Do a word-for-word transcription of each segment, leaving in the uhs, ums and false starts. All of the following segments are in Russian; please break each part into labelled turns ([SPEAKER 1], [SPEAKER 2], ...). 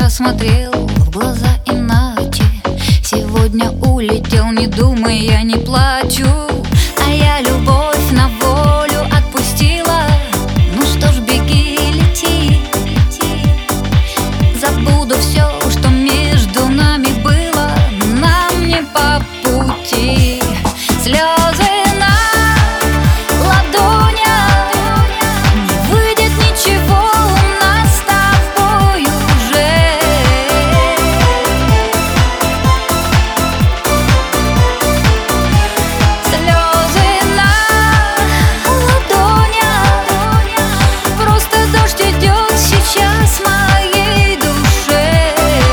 [SPEAKER 1] посмотрел в глаза иначе. Сегодня улетел, не думая, не плачу. А я любовь на волю отпустила. Ну что ж, беги, лети, лети. Забуду все, что между нами было. Нам не по пути. Слезы на ладонях, не выйдет ничего у нас с тобой уже. Слезы на ладонях, просто дождь идет сейчас в моей душе.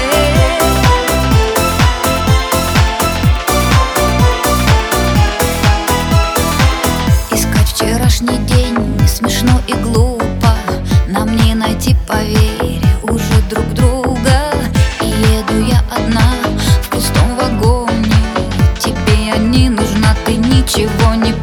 [SPEAKER 1] Искать вчерашний день не смешно и глупо. Нам не найти, поверь, уже друг друга. И еду я одна в пустом вагоне. Тебе я не нужна, ты ничего не